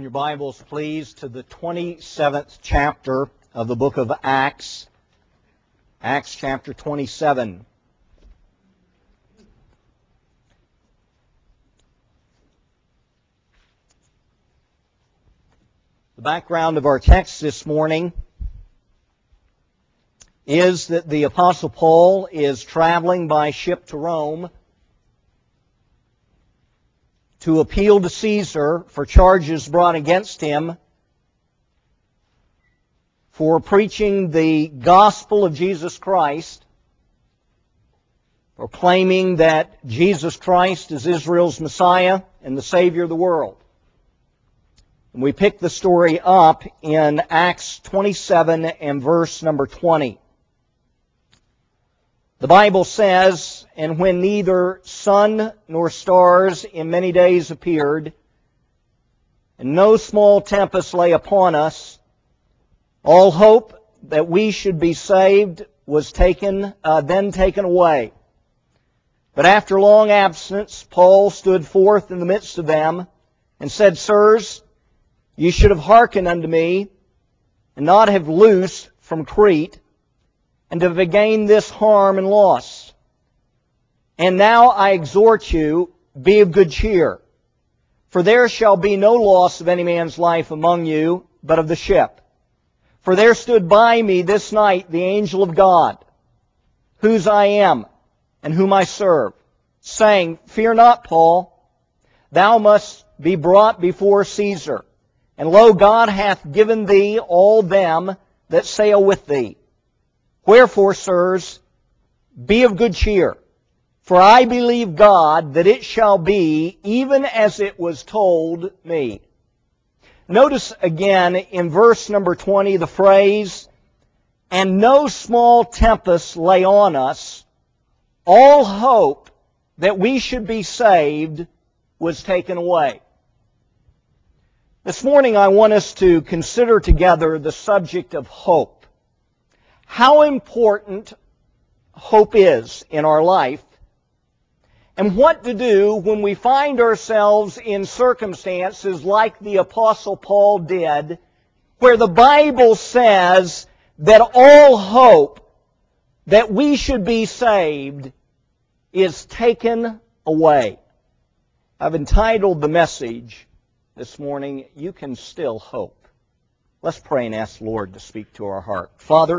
your Bibles, please, to the 27th chapter of the book of Acts. Acts chapter 27. The background of our text this morning is that the Apostle Paul is traveling by ship to Rome to appeal to Caesar for charges brought against him for preaching the gospel of Jesus Christ, proclaiming that Jesus Christ is Israel's Messiah and the Savior of the world. And we pick the story up in Acts 27 and verse number 20. The Bible says, "And when neither sun nor stars in many days appeared, and no small tempest lay upon us, all hope that we should be saved was then taken away. But after long absence, Paul stood forth in the midst of them, and said, Sirs, ye should have hearkened unto me, and not have loosed from Crete, and to have gained this harm and loss. And now I exhort you, be of good cheer, for there shall be no loss of any man's life among you, but of the ship. For there stood by me this night the angel of God, whose I am, and whom I serve, saying, Fear not, Paul, thou must be brought before Caesar. And lo, God hath given thee all them that sail with thee. Wherefore, sirs, be of good cheer, for I believe God that it shall be even as it was told me." Notice again in verse number 20 the phrase, "And no small tempest lay on us, all hope that we should be saved was taken away." This morning I want us to consider together the subject of hope. How important hope is in our life, and what to do when we find ourselves in circumstances like the Apostle Paul did, where the Bible says that all hope that we should be saved is taken away. I've entitled the message this morning, You Can Still Hope. Let's pray and ask the Lord to speak to our heart. Father,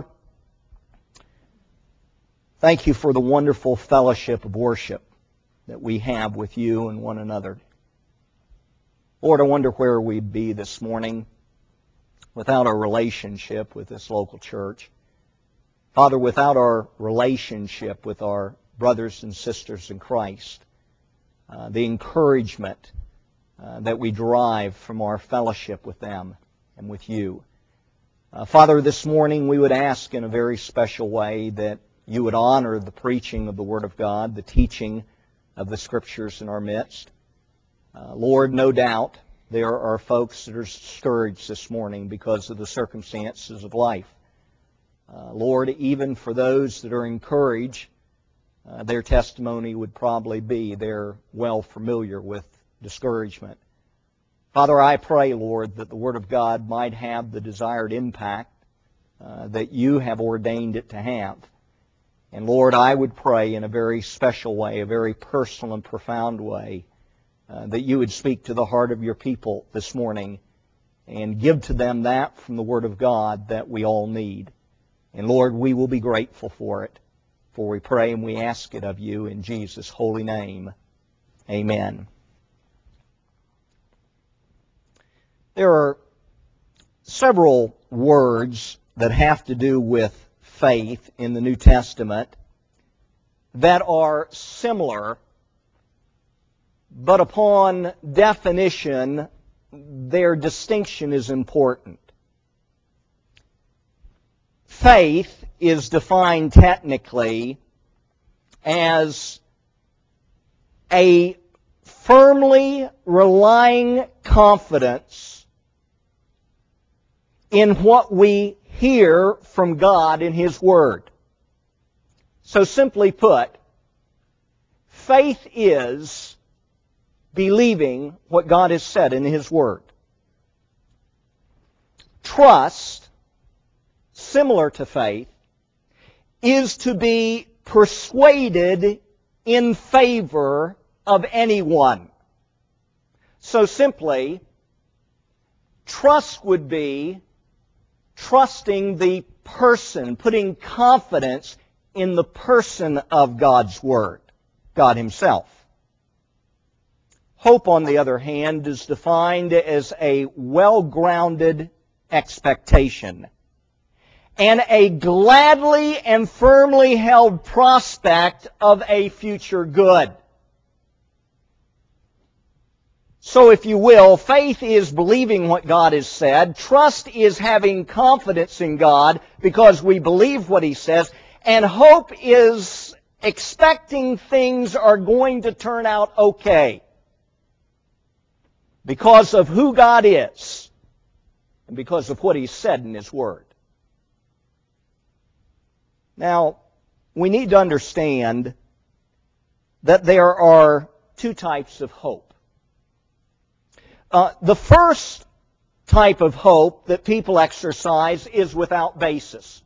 thank you for the wonderful fellowship of worship that we have with you and one another. Lord, I wonder where we'd be this morning without our relationship with this local church. Father, without our relationship with our brothers and sisters in Christ, the encouragement that we derive from our fellowship with them and with you. Father, this morning we would ask in a very special way that you would honor the preaching of the Word of God, the teaching of the Scriptures in our midst. Lord, no doubt there are folks that are discouraged this morning because of the circumstances of life. Lord, even for those that are encouraged, their testimony would probably be they're well familiar with discouragement. Father, I pray, Lord, that the Word of God might have the desired impact that you have ordained it to have. And Lord, I would pray in a very special way, a very personal and profound way, that you would speak to the heart of your people this morning and give to them that from the Word of God that we all need. And Lord, we will be grateful for it, for we pray and we ask it of you in Jesus' holy name. Amen. There are several words that have to do with faith in the New Testament that are similar, but upon definition, their distinction is important. Faith is defined technically as a firmly relying confidence in what we hear from God in His Word. So simply put, faith is believing what God has said in His Word. trust, similar to faith, is to be persuaded in favor of anyone. So simply, trust would be trusting the person, putting confidence in the person of God's Word, God Himself. Hope, on the other hand, is defined as a well-grounded expectation and a gladly and firmly held prospect of a future good. So, if you will, faith is believing what God has said. Trust is having confidence in God because we believe what He says. And hope is expecting things are going to turn out okay because of who God is and because of what He said in His Word. Now, we need to understand that there are two types of hope. The first type of hope that people exercise is without basis.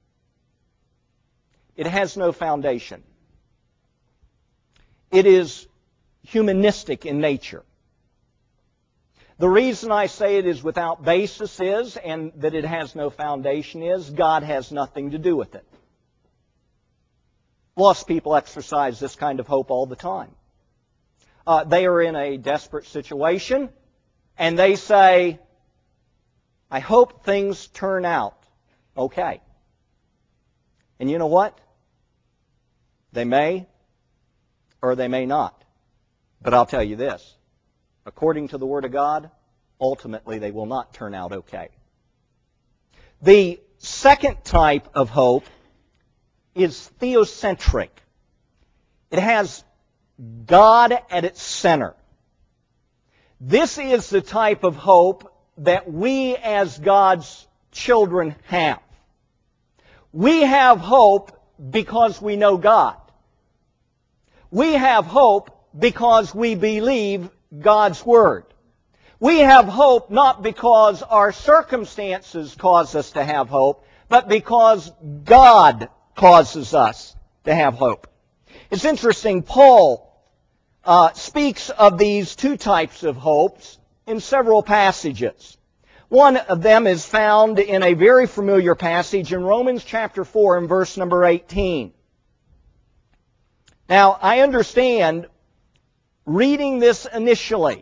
It has no foundation. It is humanistic in nature. The reason I say it is without basis is, and that it has no foundation is, God has nothing to do with it. Lost people exercise this kind of hope all the time. They are in a desperate situation, and they say, I hope things turn out okay. And you know what? They may or they may not. But I'll tell you this. According to the Word of God, ultimately they will not turn out okay. The second type of hope is theocentric. It has God at its center. This is the type of hope that we as God's children have. We have hope because we know God. We have hope because we believe God's Word. We have hope not because our circumstances cause us to have hope, but because God causes us to have hope. It's interesting, Paul speaks of these two types of hopes in several passages. One of them is found in a very familiar passage in Romans chapter 4 and verse number 18. Now, I understand reading this initially,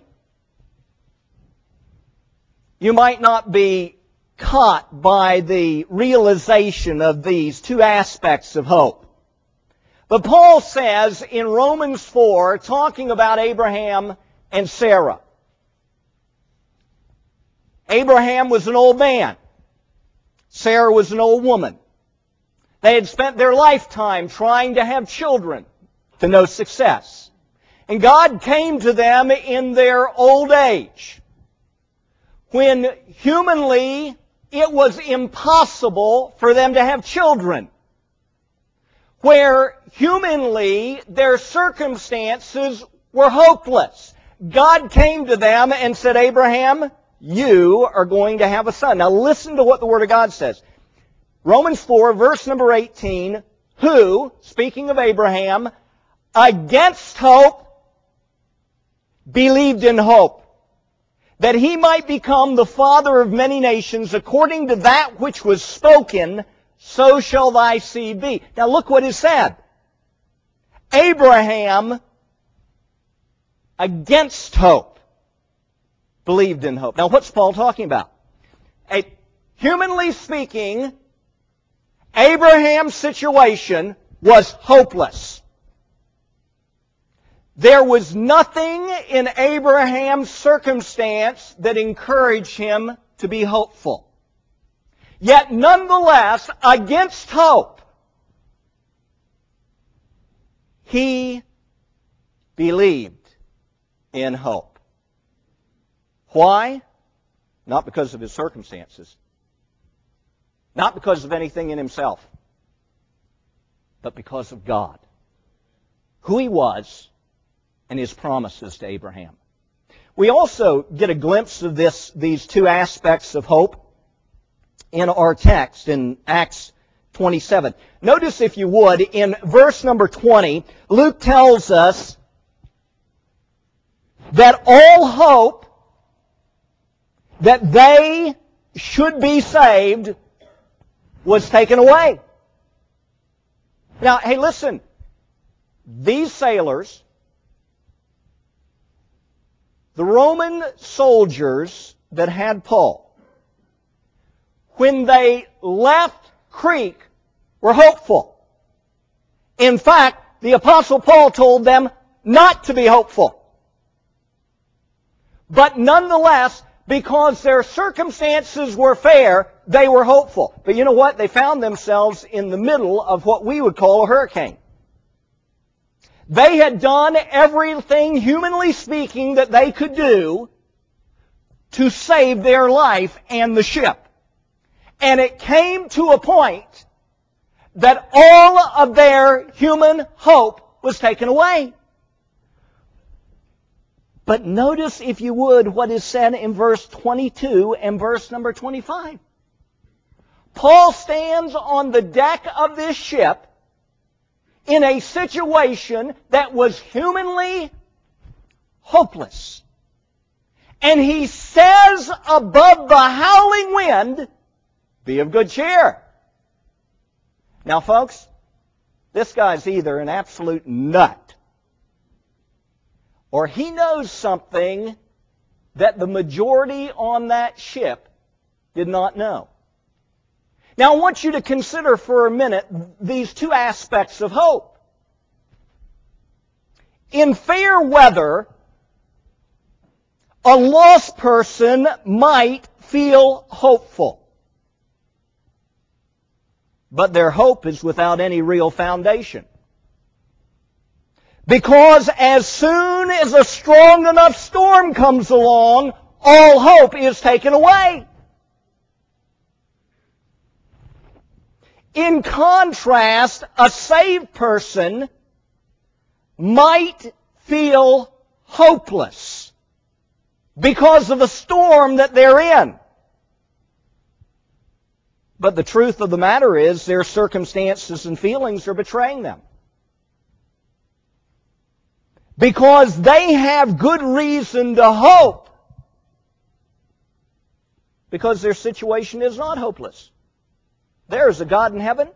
you might not be caught by the realization of these two aspects of hope. But Paul says in Romans 4, talking about Abraham and Sarah, Abraham was an old man. Sarah was an old woman. They had spent their lifetime trying to have children to no success. And God came to them in their old age, when humanly it was impossible for them to have children, where humanly their circumstances were hopeless. God came to them and said, Abraham, you are going to have a son. Now listen to what the Word of God says. Romans 4, verse number 18, who, speaking of Abraham, against hope, believed in hope, that he might become the father of many nations, according to that which was spoken, so shall thy seed be. Now look what is said. Abraham, against hope, believed in hope. Now what's Paul talking about? Humanly speaking, Abraham's situation was hopeless. There was nothing in Abraham's circumstance that encouraged him to be hopeful. Yet nonetheless, against hope, he believed in hope. Why? Not because of his circumstances. Not because of anything in himself. But because of God. Who He was and His promises to Abraham. We also get a glimpse of these two aspects of hope in our text in Acts 27. Notice, if you would, in verse number 20, Luke tells us that all hope that they should be saved was taken away. Now, hey, listen. These sailors, the Roman soldiers that had Paul, when they left Crete, were hopeful. In fact, the Apostle Paul told them not to be hopeful. But nonetheless, because their circumstances were fair, they were hopeful. But you know what? They found themselves in the middle of what we would call a hurricane. They had done everything, humanly speaking, that they could do to save their life and the ship. And it came to a point that all of their human hope was taken away. But notice, if you would, what is said in verse 22 and verse number 25. Paul stands on the deck of this ship in a situation that was humanly hopeless. And he says above the howling wind, "Be of good cheer." Now, folks, this guy's either an absolute nut, or he knows something that the majority on that ship did not know. Now, I want you to consider for a minute these two aspects of hope. In fair weather, a lost person might feel hopeful. But their hope is without any real foundation. Because as soon as a strong enough storm comes along, all hope is taken away. In contrast, a saved person might feel hopeless because of the storm that they're in. But the truth of the matter is, their circumstances and feelings are betraying them. Because they have good reason to hope. Because their situation is not hopeless. There is a God in heaven,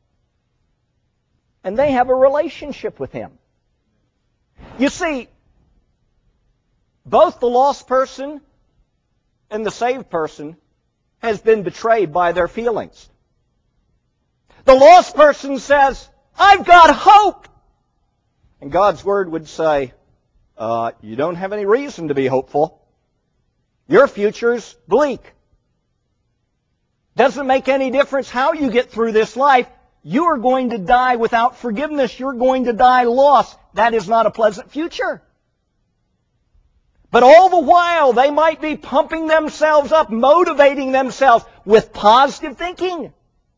and they have a relationship with Him. You see, both the lost person and the saved person has been betrayed by their feelings. The lost person says, "I've got hope." And God's Word would say, you don't have any reason to be hopeful. Your future's bleak. Doesn't make any difference how you get through this life. You are going to die without forgiveness. You're going to die lost. That is not a pleasant future. But all the while, they might be pumping themselves up, motivating themselves with positive thinking.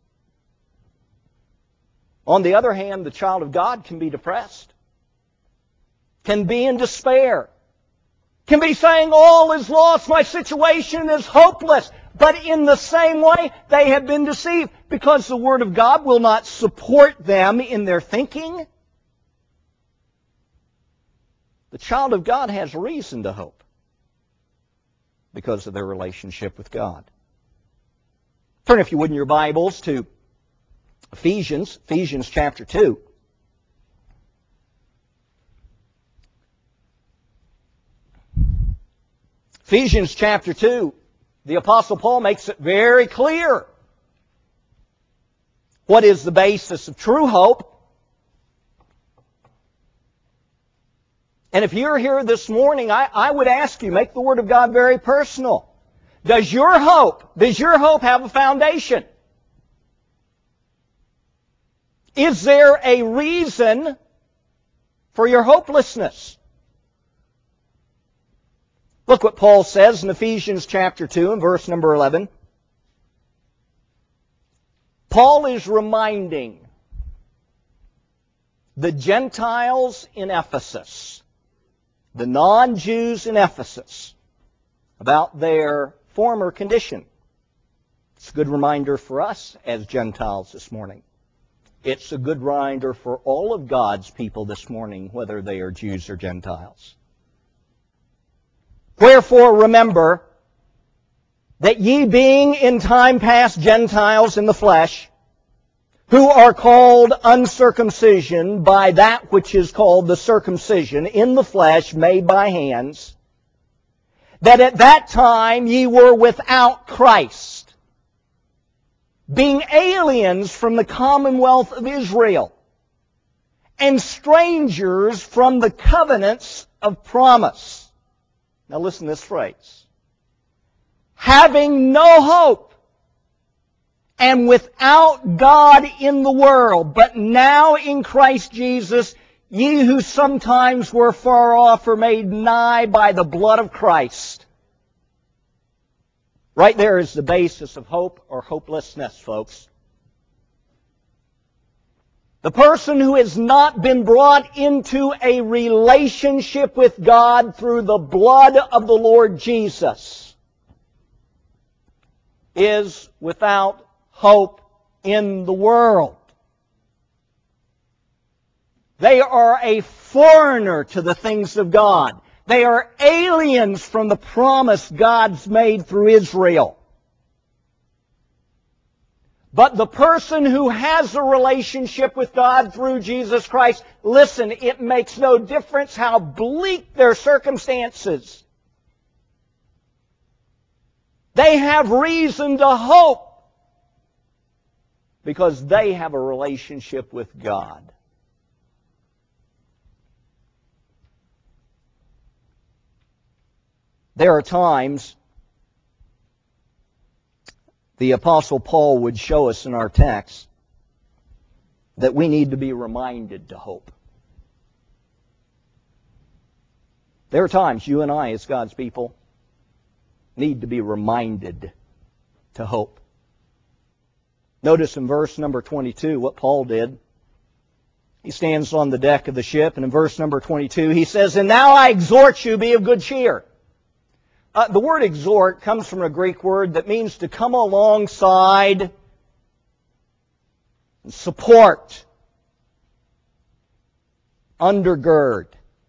On the other hand, the child of God can be depressed, can be in despair, can be saying, all is lost, my situation is hopeless. But in the same way, they have been deceived because the Word of God will not support them in their thinking. The child of God has reason to hope because of their relationship with God. Turn, if you would, in your Bibles to Ephesians chapter 2. Ephesians chapter 2, the Apostle Paul makes it very clear what is the basis of true hope. And if you're here this morning, I would ask you, make the Word of God very personal. Does your hope have a foundation? Is there a reason for your hopelessness? Look what Paul says in Ephesians chapter 2 and verse number 11. Paul is reminding the Gentiles in Ephesus, the non-Jews in Ephesus, about their former condition. It's a good reminder for us as Gentiles this morning. It's a good reminder for all of God's people this morning, whether they are Jews or Gentiles. Wherefore remember that ye being in time past Gentiles in the flesh, who are called uncircumcision by that which is called the circumcision in the flesh made by hands, that at that time ye were without Christ, being aliens from the commonwealth of Israel, and strangers from the covenants of promise. Now listen to this phrase. Having no hope, and without God in the world, but now in Christ Jesus, ye who sometimes were far off are made nigh by the blood of Christ. Right there is the basis of hope or hopelessness, folks. The person who has not been brought into a relationship with God through the blood of the Lord Jesus is without hope in the world. They are a foreigner to the things of God. They are aliens from the promise God's made through Israel. But the person who has a relationship with God through Jesus Christ, listen, it makes no difference how bleak their circumstances. They have reason to hope because they have a relationship with God. There are times the Apostle Paul would show us in our text that we need to be reminded to hope. There are times you and I, as God's people, need to be reminded to hope. Notice in verse number 22 what Paul did. He stands on the deck of the ship, and in verse number 22 he says, "And now I exhort you, be of good cheer." The word exhort comes from a Greek word that means to come alongside and support, undergird.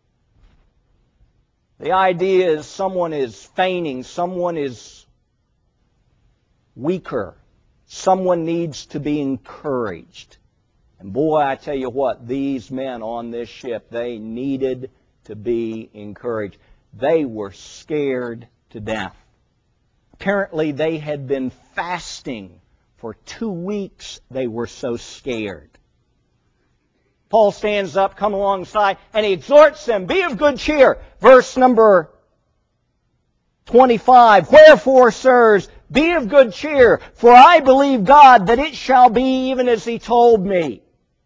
The idea is someone is feigning, someone is weaker, someone needs to be encouraged. And boy, I tell you what, these men on this ship, they needed to be encouraged. They were scared to death. Apparently, they had been fasting for 2 weeks. They were so scared. Paul stands up, come alongside, and he exhorts them, be of good cheer. Verse number 25, "Wherefore, sirs, be of good cheer, for I believe God that it shall be even as He told me."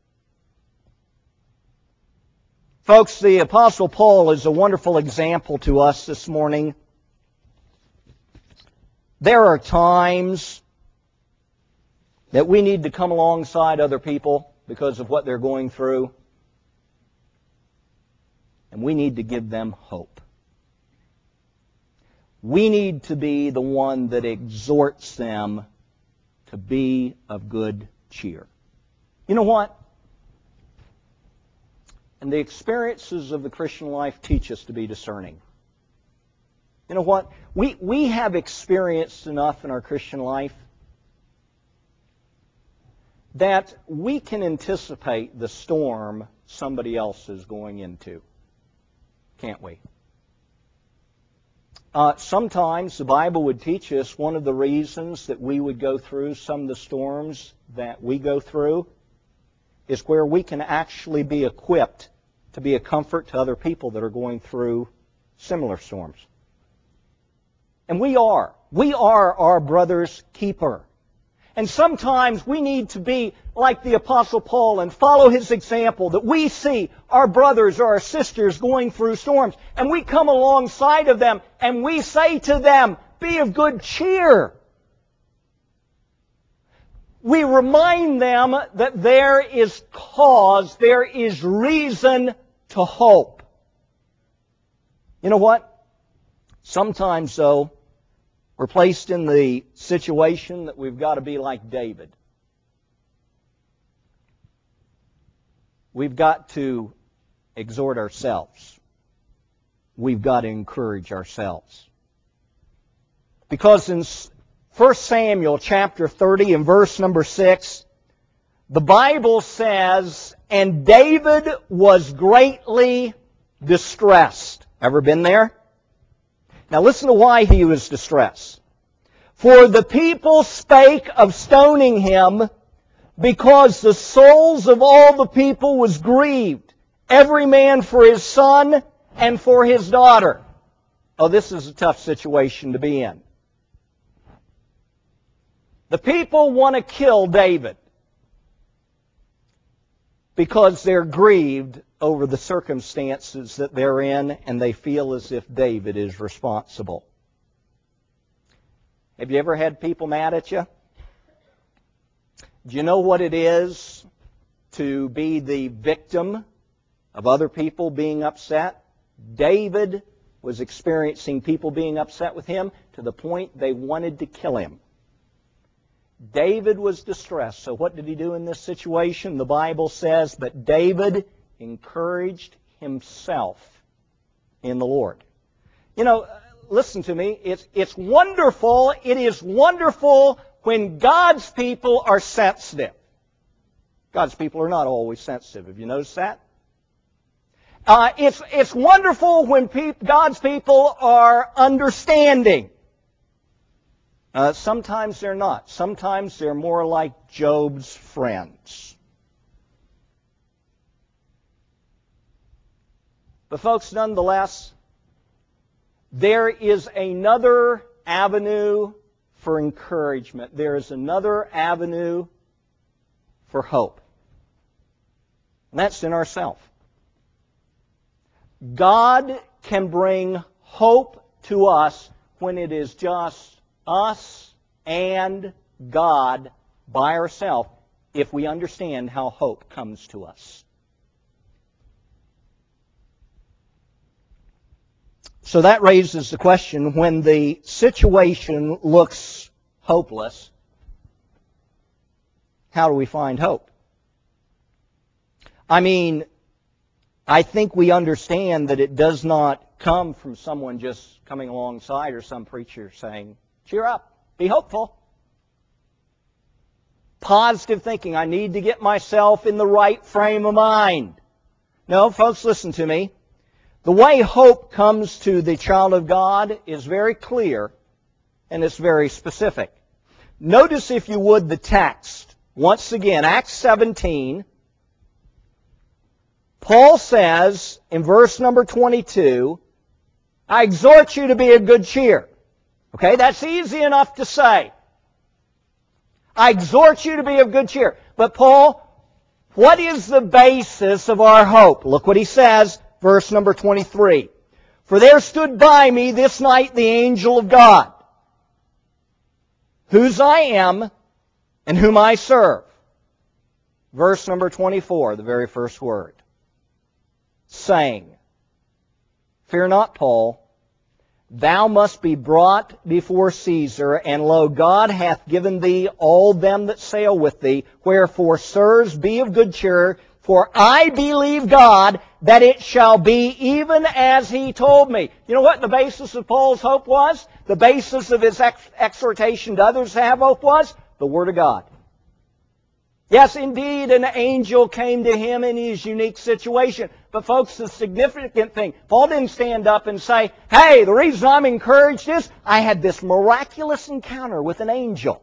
Folks, the Apostle Paul is a wonderful example to us this morning. There are times that we need to come alongside other people because of what they're going through, and we need to give them hope. We need to be the one that exhorts them to be of good cheer. You know what? And the experiences of the Christian life teach us to be discerning. You know what? We have experienced enough in our Christian life that we can anticipate the storm somebody else is going into. Can't we? Sometimes the Bible would teach us one of the reasons that we would go through some of the storms that we go through is where we can actually be equipped to be a comfort to other people that are going through similar storms. And we are. We are our brother's keeper. And sometimes we need to be like the Apostle Paul and follow his example, that we see our brothers or our sisters going through storms, and we come alongside of them and we say to them, be of good cheer. We remind them that there is cause, there is reason to hope. You know what? Sometimes, though, We're placed in the situation that we've got to be like David. We've got to exhort ourselves. We've got to encourage ourselves. Because in 1 Samuel chapter 30 and verse number 6, the Bible says, "And David was greatly distressed." Ever been there? Now listen to why he was distressed. "For the people spake of stoning him, because the souls of all the people was grieved, every man for his son and for his daughter." Oh, this is a tough situation to be in. The people want to kill David because they're grieved over the circumstances that they're in, and they feel as if David is responsible. Have you ever had people mad at you? Do you know what it is to be the victim of other people being upset? David was experiencing people being upset with him to the point they wanted to kill him. David was distressed. So what did he do in this situation? The Bible says, "But David encouraged himself in the Lord." You know, listen to me. It's wonderful. It is wonderful when God's people are sensitive. God's people are not always sensitive. Have you noticed that? It's wonderful when God's people are understanding. Sometimes they're not. Sometimes they're more like Job's friends. But folks, nonetheless, there is another avenue for encouragement. There is another avenue for hope. And that's in ourselves. God can bring hope to us when it is just us and God by ourselves, if we understand how hope comes to us. So that raises the question, when the situation looks hopeless, how do we find hope? I mean, I think we understand that it does not come from someone just coming alongside or some preacher saying, "Cheer up, be hopeful." Positive thinking, I need to get myself in the right frame of mind. No, folks, listen to me. The way hope comes to the child of God is very clear, and it's very specific. Notice, if you would, the text. Once again, Acts 17. Paul says in verse number 22, "I exhort you to be of good cheer." Okay, that's easy enough to say. I exhort you to be of good cheer. But Paul, what is the basis of our hope? Look what he says, verse number 23. "For there stood by me this night the angel of God, whose I am and whom I serve." Verse number 24, the very first word. "Saying, Fear not, Paul, thou must be brought before Caesar, and lo, God hath given thee all them that sail with thee. Wherefore, sirs, be of good cheer, for I believe God that it shall be even as he told me." You know what the basis of Paul's hope was? The basis of his exhortation to others to have hope was? The Word of God. Yes, indeed, an angel came to him in his unique situation. But folks, the significant thing, Paul didn't stand up and say, "Hey, the reason I'm encouraged is I had this miraculous encounter with an angel."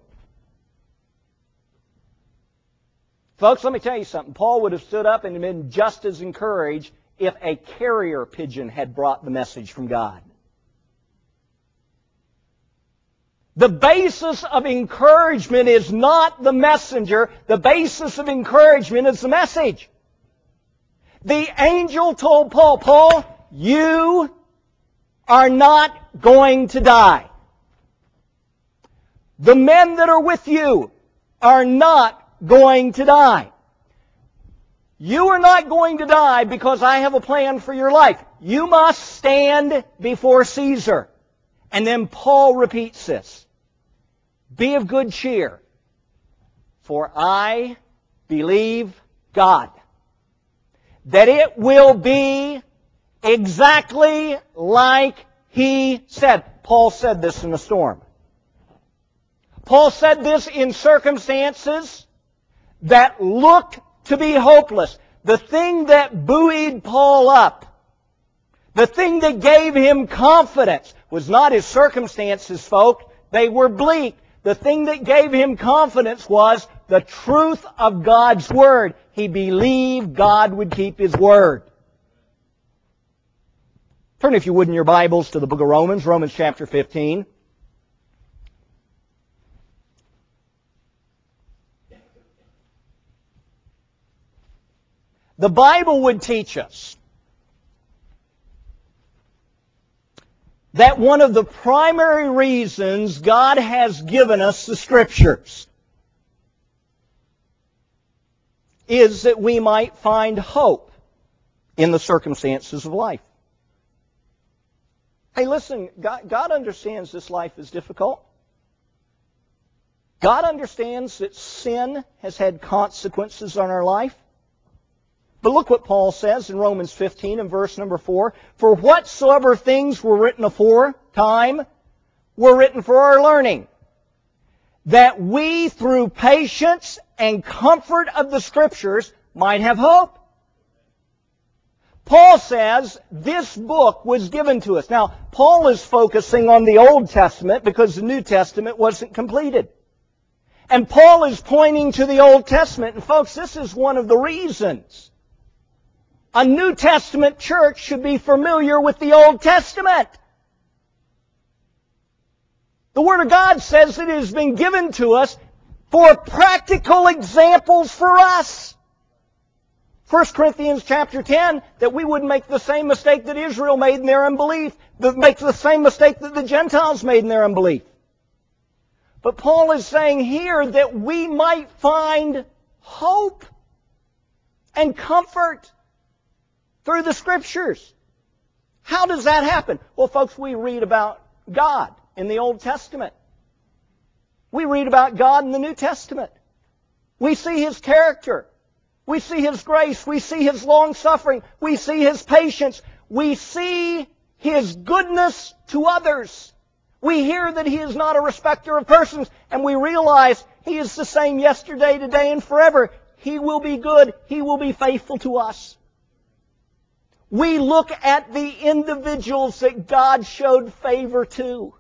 Folks, let me tell you something. Paul would have stood up and been just as encouraged if a carrier pigeon had brought the message from God. The basis of encouragement is not the messenger. The basis of encouragement is the message. The angel told Paul, "Paul, you are not going to die. The men that are with you are not going to die. You are not going to die because I have a plan for your life. You must stand before Caesar. And then Paul repeats this. Be of good cheer, for I believe God, that it will be exactly like He said. Paul said this in a storm. Paul said this in circumstances that looked to be hopeless. The thing that buoyed Paul up, the thing that gave him confidence, was not his circumstances, folk. They were bleak. The thing that gave him confidence was the truth of God's Word. He believed God would keep His Word. Turn, if you would, in your Bibles to the book of Romans, Romans chapter 15. The Bible would teach us that one of the primary reasons God has given us the Scriptures is that we might find hope in the circumstances of life. Hey, listen, God understands this life is difficult. God understands that sin has had consequences on our life. But look what Paul says in Romans 15 and verse number 4. For whatsoever things were written aforetime were written for our learning, that we through patience and comfort of the Scriptures might have hope. Paul says this book was given to us. Now, Paul is focusing on the Old Testament because the New Testament wasn't completed. And Paul is pointing to the Old Testament. And folks, this is one of the reasons a New Testament church should be familiar with the Old Testament. The Word of God says it has been given to us for practical examples for us. 1 Corinthians chapter 10, that we wouldn't make the same mistake that Israel made in their unbelief, that make the same mistake that the Gentiles made in their unbelief. But Paul is saying here that we might find hope and comfort through the Scriptures. How does that happen? Well, folks, we read about God in the Old Testament. We read about God in the New Testament. We see His character. We see His grace. We see His long-suffering. We see His patience. We see His goodness to others. We hear that He is not a respecter of persons, and we realize He is the same yesterday, today, and forever. He will be good. He will be faithful to us. We look at the individuals that God showed favor to,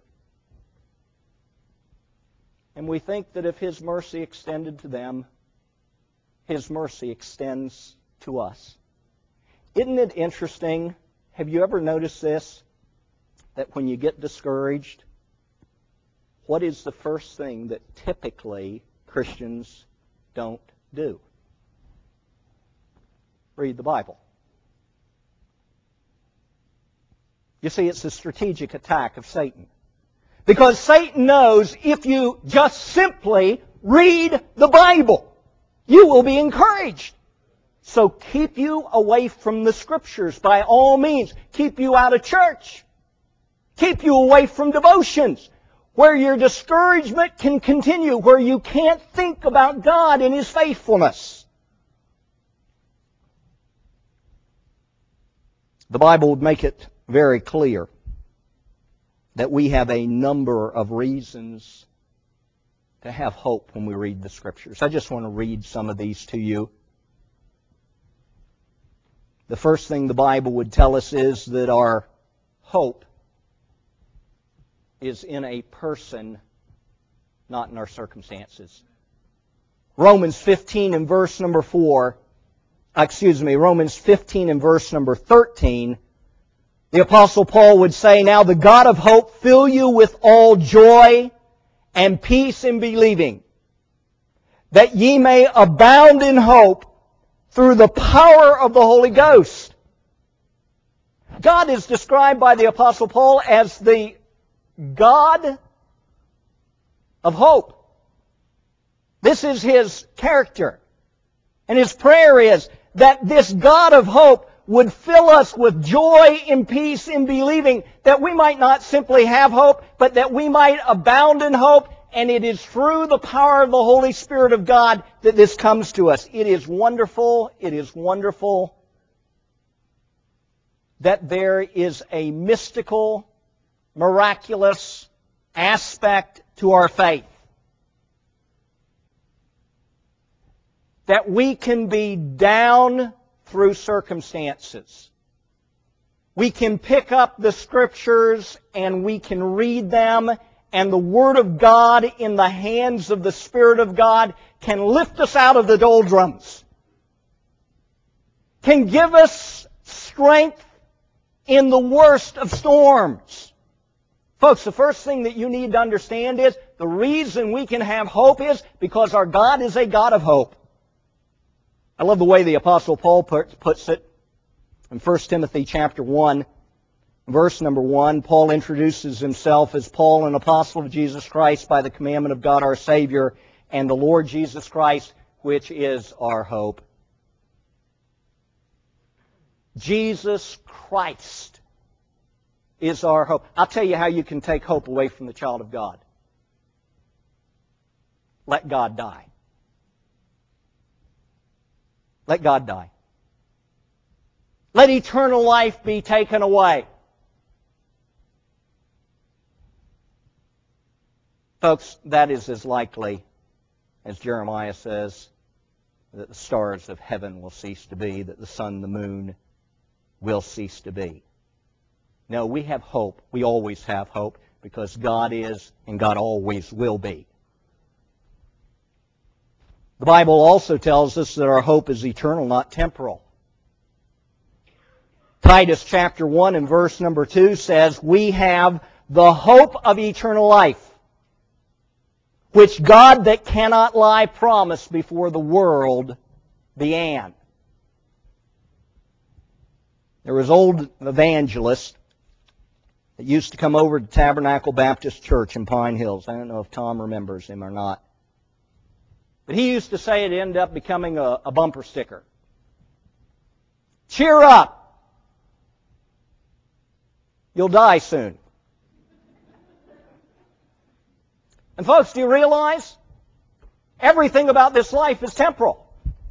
and we think that if His mercy extended to them, His mercy extends to us. Isn't it interesting? Have you ever noticed this? That when you get discouraged, what is the first thing that typically Christians don't do? Read the Bible. You see, it's a strategic attack of Satan. Because Satan knows if you just simply read the Bible, you will be encouraged. So keep you away from the Scriptures by all means. Keep you out of church. Keep you away from devotions, where your discouragement can continue, where you can't think about God and His faithfulness. The Bible would make it very clear that we have a number of reasons to have hope when we read the Scriptures. I just want to read some of these to you. The first thing the Bible would tell us is that our hope is in a person, not in our circumstances. Romans 15 and verse number 13, the Apostle Paul would say, Now the God of hope fill you with all joy and peace in believing, that ye may abound in hope through the power of the Holy Ghost. God is described by the Apostle Paul as the God of hope. This is His character. And His prayer is that this God of hope would fill us with joy and peace in believing that we might not simply have hope, but that we might abound in hope. And it is through the power of the Holy Spirit of God that this comes to us. It is wonderful that there is a mystical, miraculous aspect to our faith. That we can be down through circumstances. We can pick up the Scriptures and we can read them, and the Word of God in the hands of the Spirit of God can lift us out of the doldrums. Can give us strength in the worst of storms. Folks, the first thing that you need to understand is the reason we can have hope is because our God is a God of hope. I love the way the Apostle Paul puts it in 1 Timothy chapter 1, verse number 1. Paul introduces himself as Paul, an apostle of Jesus Christ by the commandment of God our Savior and the Lord Jesus Christ, which is our hope. Jesus Christ is our hope. I'll tell you how you can take hope away from the child of God. Let God die. Let God die. Let eternal life be taken away. Folks, that is as likely, as Jeremiah says, that the stars of heaven will cease to be, that the sun and the moon will cease to be. No, we have hope. We always have hope because God is and God always will be. The Bible also tells us that our hope is eternal, not temporal. Titus chapter 1 and verse number 2 says, we have the hope of eternal life, which God that cannot lie promised before the world began. There was an old evangelist that used to come over to Tabernacle Baptist Church in Pine Hills. I don't know if Tom remembers him or not. But he used to say it ended up becoming a bumper sticker. Cheer up. You'll die soon. And folks, do you realize everything about this life is temporal?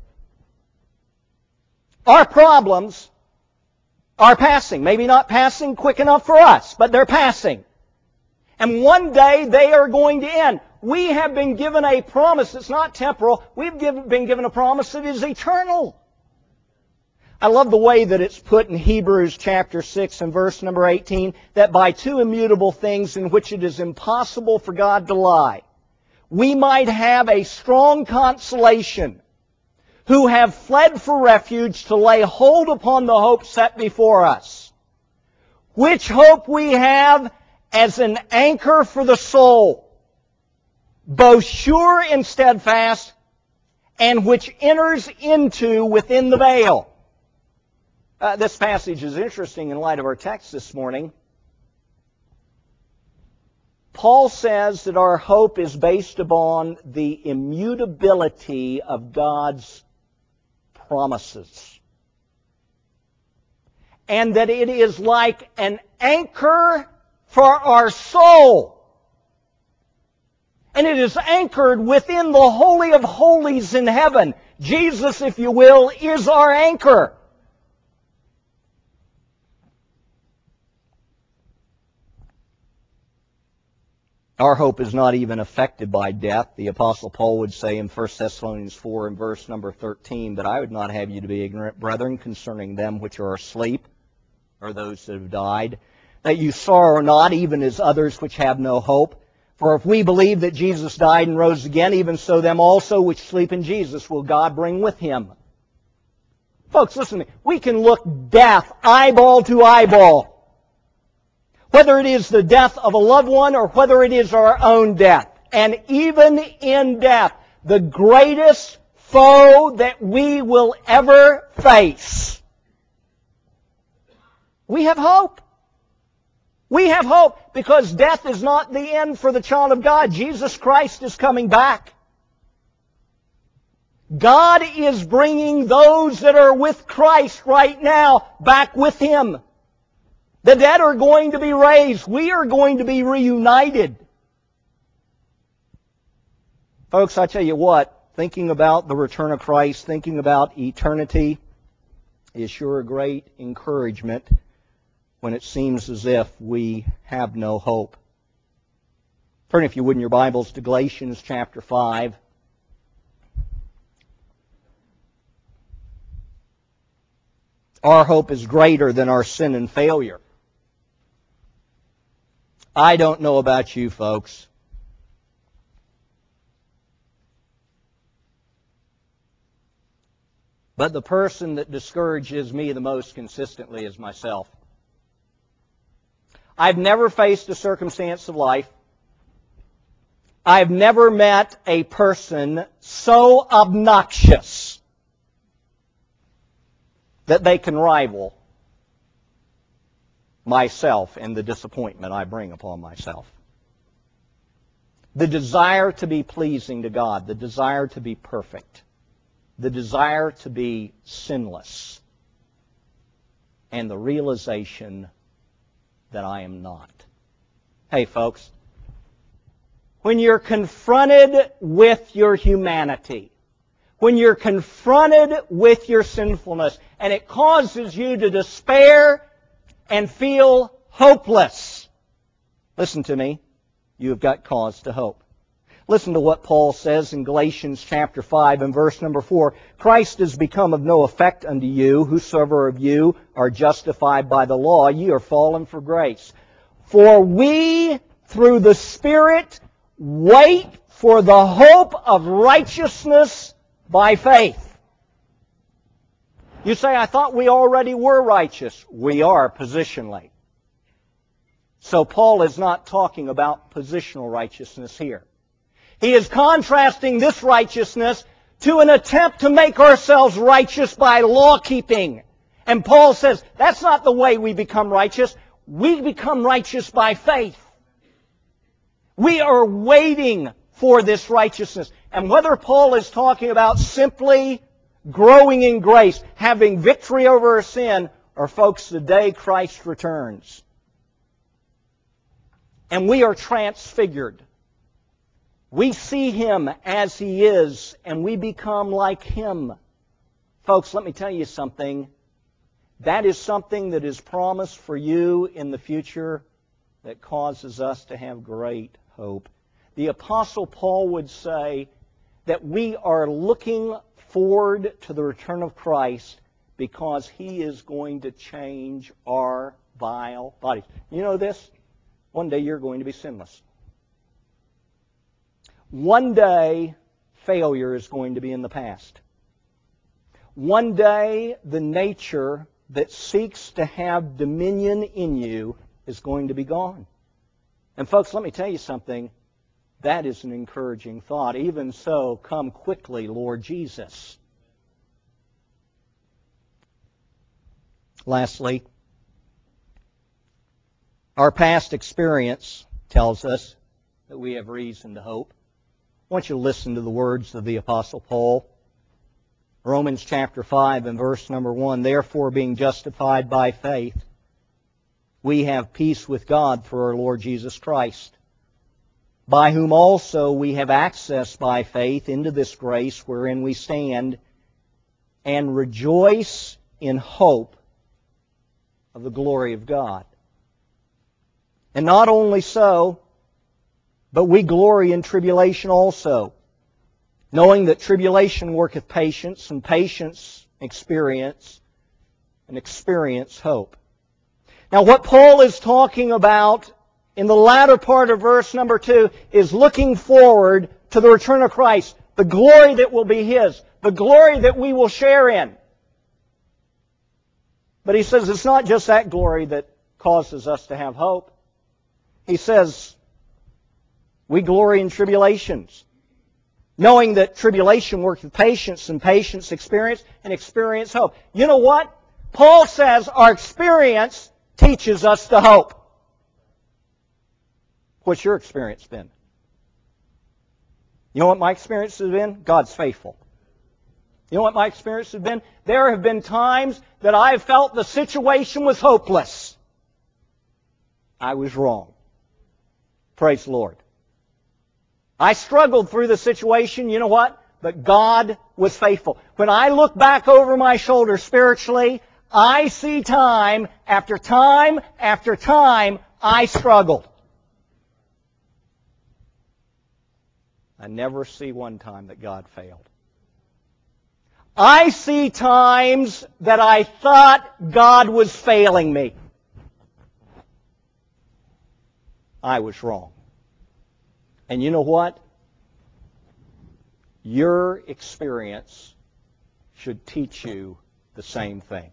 Our problems are passing. Maybe not passing quick enough for us, but they're passing. And one day they are going to end. We have been given a promise that's not temporal. We've been given a promise that is eternal. I love the way that it's put in Hebrews chapter 6 and verse number 18, that by two immutable things in which it is impossible for God to lie, we might have a strong consolation, who have fled for refuge to lay hold upon the hope set before us, which hope we have as an anchor for the soul, both sure and steadfast, and which enters into within the veil. This passage is interesting in light of our text this morning. Paul says that our hope is based upon the immutability of God's promises. And that it is like an anchor for our soul. And it is anchored within the Holy of Holies in heaven. Jesus, if you will, is our anchor. Our hope is not even affected by death. The Apostle Paul would say in 1 Thessalonians 4 and verse number 13, "But I would not have you to be ignorant, brethren, concerning them which are asleep, or those that have died, that you sorrow not, even as others which have no hope. For if we believe that Jesus died and rose again, even so them also which sleep in Jesus will God bring with Him." Folks, listen to me. We can look death eyeball to eyeball. Whether it is the death of a loved one or whether it is our own death. And even in death, the greatest foe that we will ever face, we have hope. We have hope because death is not the end for the child of God. Jesus Christ is coming back. God is bringing those that are with Christ right now back with Him. The dead are going to be raised. We are going to be reunited. Folks, I tell you what, thinking about the return of Christ, thinking about eternity, is sure a great encouragement when it seems as if we have no hope. Turn, if you would, in your Bibles to Galatians chapter 5. Our hope is greater than our sin and failure. I don't know about you folks, but the person that discourages me the most consistently is myself. I've never faced a circumstance of life, I've never met a person so obnoxious that they can rival myself and the disappointment I bring upon myself. The desire to be pleasing to God, the desire to be perfect, the desire to be sinless, and the realization that I am not. Hey folks, when you're confronted with your humanity, when you're confronted with your sinfulness, and it causes you to despair and feel hopeless, listen to me, you have got cause to hope. Listen to what Paul says in Galatians chapter 5 and verse number 4. Christ is become of no effect unto you, whosoever of you are justified by the law, ye are fallen for grace. For we, through the Spirit, wait for the hope of righteousness by faith. You say, I thought we already were righteous. We are positionally. So Paul is not talking about positional righteousness here. He is contrasting this righteousness to an attempt to make ourselves righteous by law-keeping. And Paul says, that's not the way we become righteous. We become righteous by faith. We are waiting for this righteousness. And whether Paul is talking about simply growing in grace, having victory over our sin, or folks, the day Christ returns, and we are transfigured. We see Him as He is, and we become like Him. Folks, let me tell you something. That is something that is promised for you in the future that causes us to have great hope. The Apostle Paul would say that we are looking forward to the return of Christ because He is going to change our vile bodies. You know this? One day you're going to be sinless. One day, failure is going to be in the past. One day, the nature that seeks to have dominion in you is going to be gone. And folks, let me tell you something. That is an encouraging thought. Even so, come quickly, Lord Jesus. Lastly, our past experience tells us that we have reason to hope. I want you to listen to the words of the Apostle Paul. Romans chapter 5 and verse number 1. Therefore, being justified by faith, we have peace with God through our Lord Jesus Christ, by whom also we have access by faith into this grace wherein we stand, and rejoice in hope of the glory of God. And not only so, but we glory in tribulation also, knowing that tribulation worketh patience, and patience experience, and experience hope. Now what Paul is talking about in the latter part of verse number 2 is looking forward to the return of Christ, the glory that will be His, the glory that we will share in. But he says it's not just that glory that causes us to have hope. He says, we glory in tribulations, knowing that tribulation worketh patience, and patience experience, and experience hope. You know what? Paul says our experience teaches us to hope. What's your experience been? You know what my experience has been? God's faithful. You know what my experience has been? There have been times that I have felt the situation was hopeless. I was wrong. Praise the Lord. I struggled through the situation, you know what? But God was faithful. When I look back over my shoulder spiritually, I see time after time after time I struggled. I never see one time that God failed. I see times that I thought God was failing me. I was wrong. And you know what? Your experience should teach you the same thing.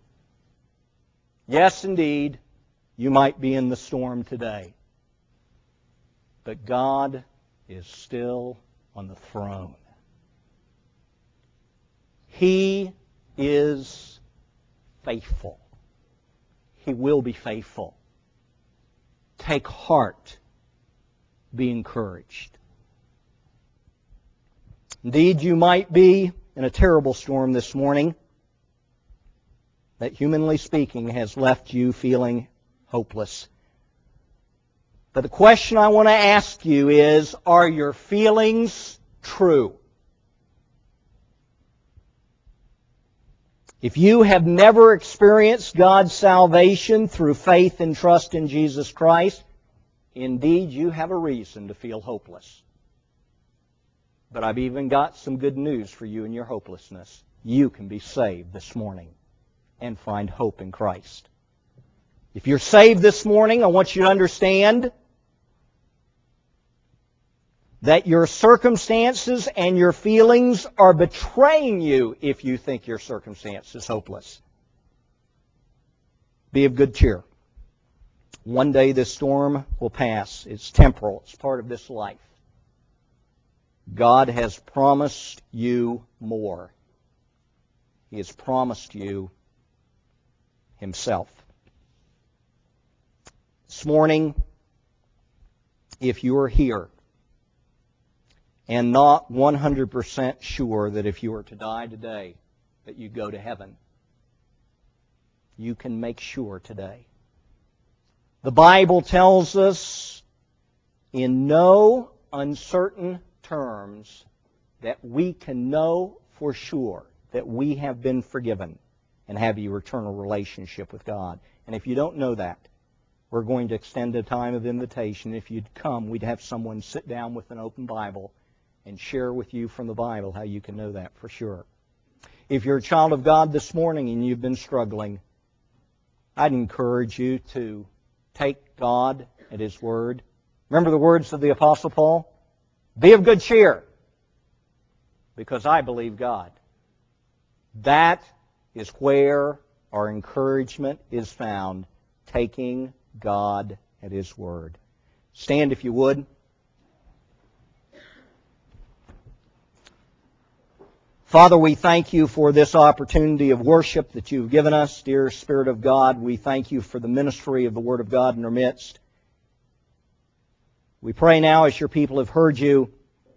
Yes, indeed, you might be in the storm today, but God is still on the throne. He is faithful. He will be faithful. Take heart. Be encouraged. Indeed, you might be in a terrible storm this morning that, humanly speaking, has left you feeling hopeless. But the question I want to ask you is, are your feelings true? If you have never experienced God's salvation through faith and trust in Jesus Christ, indeed you have a reason to feel hopeless. But I've even got some good news for you in your hopelessness. You can be saved this morning and find hope in Christ. If you're saved this morning, I want you to understand that your circumstances and your feelings are betraying you if you think your circumstance is hopeless. Be of good cheer. One day this storm will pass. It's temporal. It's part of this life. God has promised you more. He has promised you Himself. This morning, if you are here and not 100% sure that if you were to die today that you go to heaven, you can make sure today. The Bible tells us in no uncertain terms that we can know for sure that we have been forgiven and have a eternal relationship with God. And if you don't know that, we're going to extend a time of invitation. If you'd come, we'd have someone sit down with an open Bible and share with you from the Bible how you can know that for sure. If you're a child of God this morning and you've been struggling, I'd encourage you to take God at His Word. Remember the words of the Apostle Paul? Be of good cheer, because I believe God. That is where our encouragement is found, taking God at His Word. Stand if you would. Father, we thank You for this opportunity of worship that You've given us. Dear Spirit of God, we thank You for the ministry of the Word of God in our midst. We pray now, as Your people have heard You,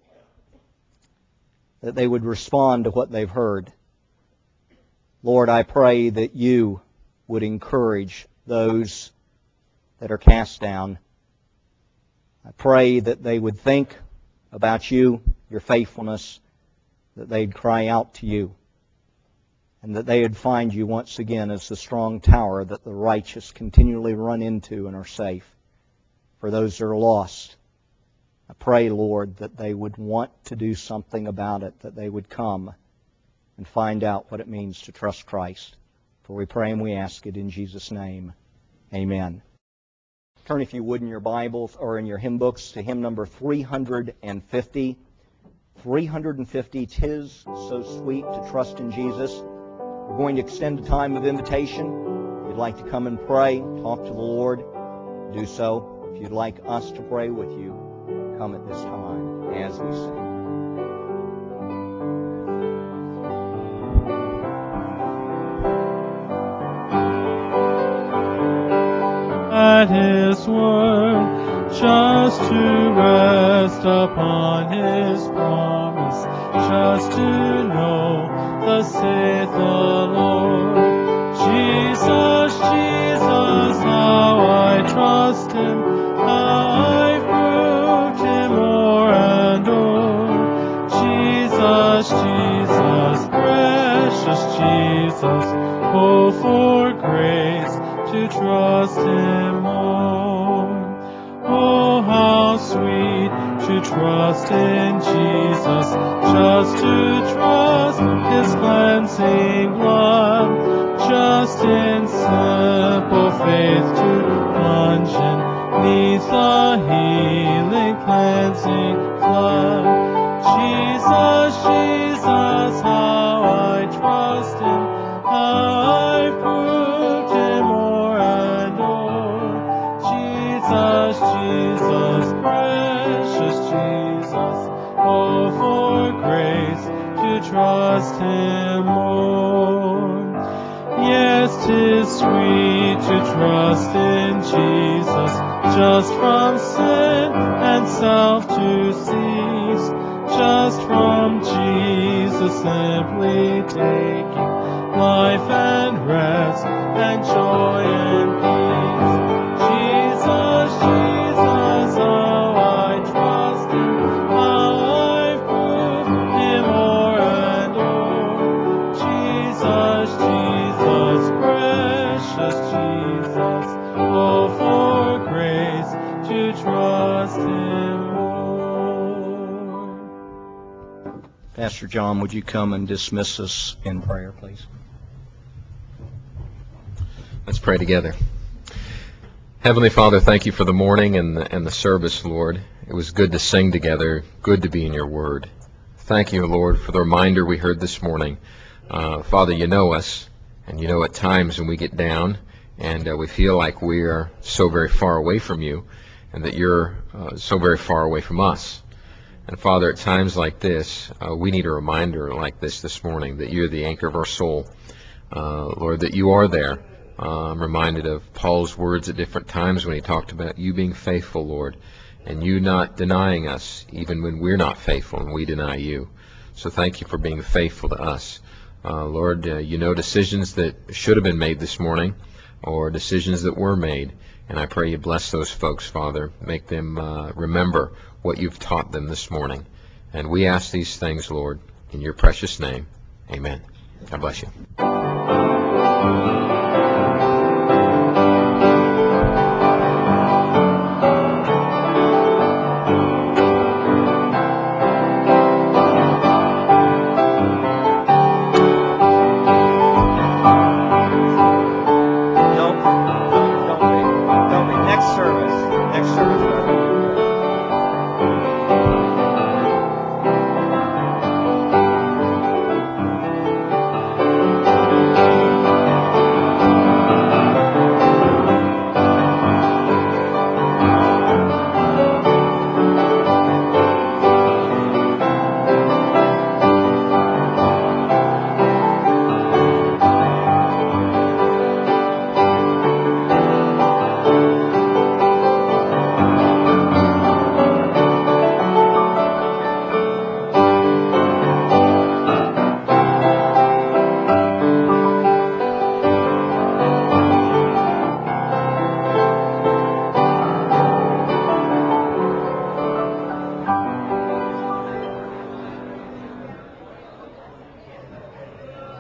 that they would respond to what they've heard. Lord, I pray that You would encourage those that are cast down. I pray that they would think about You, Your faithfulness, that they'd cry out to You, and that they would find You once again as the strong tower that the righteous continually run into and are safe. For those that are lost, I pray, Lord, that they would want to do something about it, that they would come and find out what it means to trust Christ. For we pray and we ask it in Jesus' name. Amen. Turn, if you would, in your Bibles or in your hymn books to hymn number 350. 350, 'Tis So Sweet to Trust in Jesus. We're going to extend a time of invitation. If you'd like to come and pray, talk to the Lord, do so. If you'd like us to pray with you, come at this time as we sing. At His word, just to rest upon His promise, just to know saith the Lord. Jesus, Jesus, how I trust him, I've proved him o'er and o'er. Jesus, Jesus, precious Jesus, oh, for grace to trust him more. Oh, how sweet to trust in Jesus, just to trust his cleansing blood, just in simple faith to plunge in neath the healing cleansing flood. Jesus, Jesus, how I trust him, I've proved him o'er and o'er. Jesus, Jesus, precious Jesus, oh, for grace to trust him more. Yes, 'tis sweet to trust in Jesus, just from sin and self to cease, just from Jesus simply taking life and rest and joy and peace. Jesus, Jesus, how I trust him, how I've proved him o'er and o'er. Jesus, Jesus, precious Jesus, oh, for grace to trust him more. Pastor John, would you come and dismiss us in prayer, please? Let's pray together. Heavenly Father, thank you for the morning and the service, Lord. It was good to sing together, good to be in your word. Thank you, Lord, for the reminder we heard this morning. Father, you know us, and you know at times when we get down and we feel like we are so very far away from you and that you're so very far away from us. And Father, at times like this, we need a reminder like this morning that you're the anchor of our soul. Lord, that you are there. I'm reminded of Paul's words at different times when he talked about you being faithful, Lord, and you not denying us even when we're not faithful and we deny you. So thank you for being faithful to us. Lord, you know decisions that should have been made this morning or decisions that were made, and I pray you bless those folks, Father. Make them remember what you've taught them this morning. And we ask these things, Lord, in your precious name. Amen. God bless you.